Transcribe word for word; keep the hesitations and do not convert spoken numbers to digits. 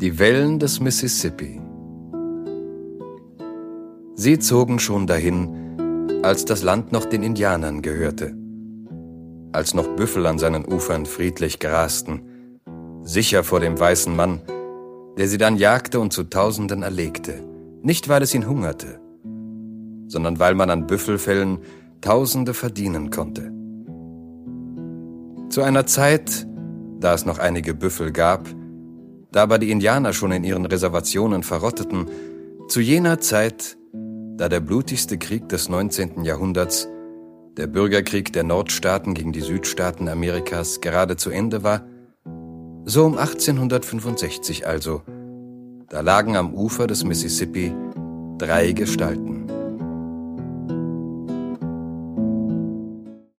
Die Wellen des Mississippi. Sie zogen schon dahin, als das Land noch den Indianern gehörte, als noch Büffel an seinen Ufern friedlich grasten, sicher vor dem weißen Mann, der sie dann jagte und zu Tausenden erlegte, nicht weil es ihn hungerte, sondern weil man an Büffelfellen Tausende verdienen konnte. Zu einer Zeit, da es noch einige Büffel gab, da aber die Indianer schon in ihren Reservationen verrotteten, zu jener Zeit, da der blutigste Krieg des neunzehnten Jahrhunderts, der Bürgerkrieg der Nordstaaten gegen die Südstaaten Amerikas, gerade zu Ende war, so um achtzehnhundertfünfundsechzig also, da lagen am Ufer des Mississippi drei Gestalten.